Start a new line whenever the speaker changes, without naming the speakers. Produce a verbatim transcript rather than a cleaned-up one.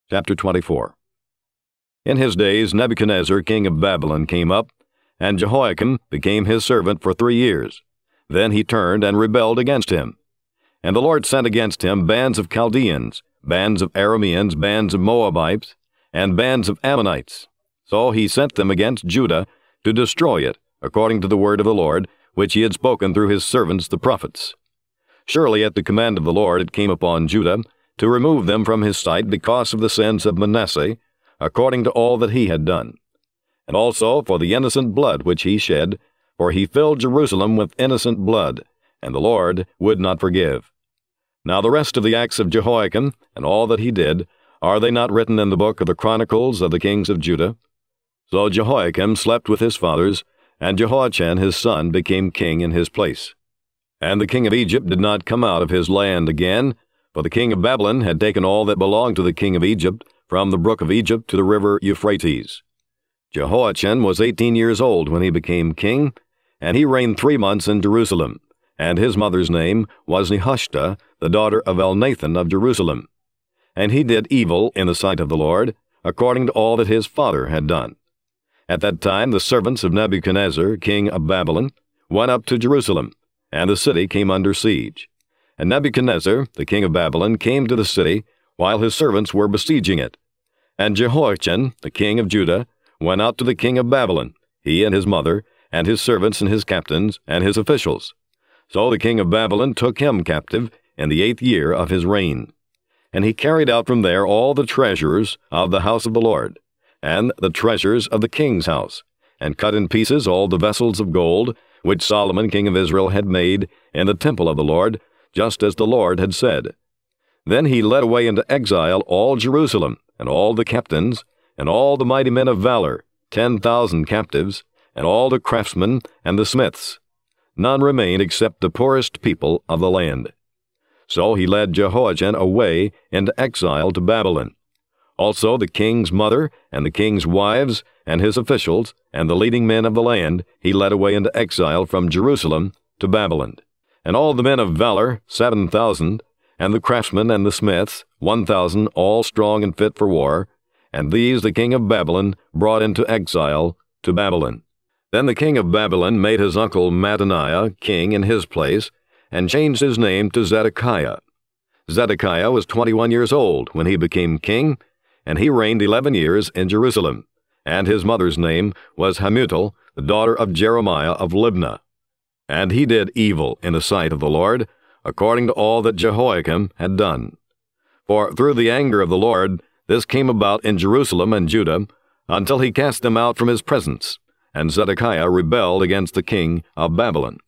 Chapter twenty-four. In his days Nebuchadnezzar king of Babylon came up, and Jehoiakim became his servant for three years. Then he turned and rebelled against him. And the Lord sent against him bands of Chaldeans, bands of Arameans, bands of Moabites, and bands of Ammonites. So he sent them against Judah to destroy it, according to the word of the Lord, which he had spoken through his servants the prophets. Surely at the command of the Lord it came upon Judah to remove them from his sight because of the sins of Manasseh, according to all that he had done, and also for the innocent blood which he shed, for he filled Jerusalem with innocent blood, and the Lord would not forgive. Now the rest of the acts of Jehoiakim, and all that he did, are they not written in the book of the Chronicles of the kings of Judah? So Jehoiakim slept with his fathers, and Jehoiachin his son became king in his place. And the king of Egypt did not come out of his land again, for the king of Babylon had taken all that belonged to the king of Egypt, from the brook of Egypt to the river Euphrates. Jehoiachin was eighteen years old when he became king, and he reigned three months in Jerusalem, and his mother's name was Nehushta, the daughter of Elnathan of Jerusalem. And he did evil in the sight of the Lord, according to all that his father had done. At that time the servants of Nebuchadnezzar, king of Babylon, went up to Jerusalem, and the city came under siege. And Nebuchadnezzar, the king of Babylon, came to the city, while his servants were besieging it. And Jehoiachin, the king of Judah, went out to the king of Babylon, he and his mother, and his servants and his captains, and his officials. So the king of Babylon took him captive in the eighth year of his reign. And he carried out from there all the treasures of the house of the Lord, and the treasures of the king's house, and cut in pieces all the vessels of gold, which Solomon king of Israel had made in the temple of the Lord, just as the Lord had said. Then he led away into exile all Jerusalem, and all the captains, and all the mighty men of valor, ten thousand captives, and all the craftsmen and the smiths. None remained except the poorest people of the land. So he led Jehoiachin away into exile to Babylon. Also the king's mother, and the king's wives, and his officials, and the leading men of the land, he led away into exile from Jerusalem to Babylon. And all the men of valor, seven thousand, and the craftsmen and the smiths, one thousand, all strong and fit for war, and these the king of Babylon brought into exile to Babylon. Then the king of Babylon made his uncle Mattaniah king in his place, and changed his name to Zedekiah. Zedekiah was twenty-one years old when he became king, and he reigned eleven years in Jerusalem, and his mother's name was Hamutal, the daughter of Jeremiah of Libnah. And he did evil in the sight of the Lord, according to all that Jehoiakim had done. For through the anger of the Lord this came about in Jerusalem and Judah, until he cast them out from his presence, and Zedekiah rebelled against the king of Babylon.